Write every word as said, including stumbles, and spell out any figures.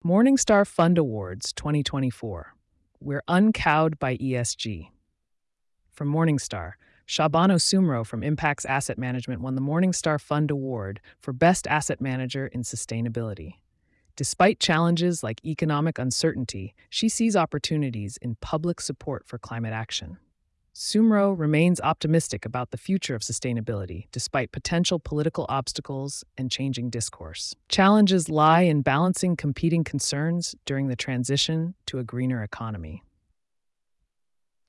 Morningstar Fund Awards twenty twenty-four. We're uncowed by E S G. From Morningstar, Shabano Sumro from Impacts Asset Management won the Morningstar Fund Award for Best Asset Manager in Sustainability. Despite challenges like economic uncertainty, she sees opportunities in public support for climate action. Sumro remains optimistic about the future of sustainability despite potential political obstacles and changing discourse. Challenges lie in balancing competing concerns during the transition to a greener economy.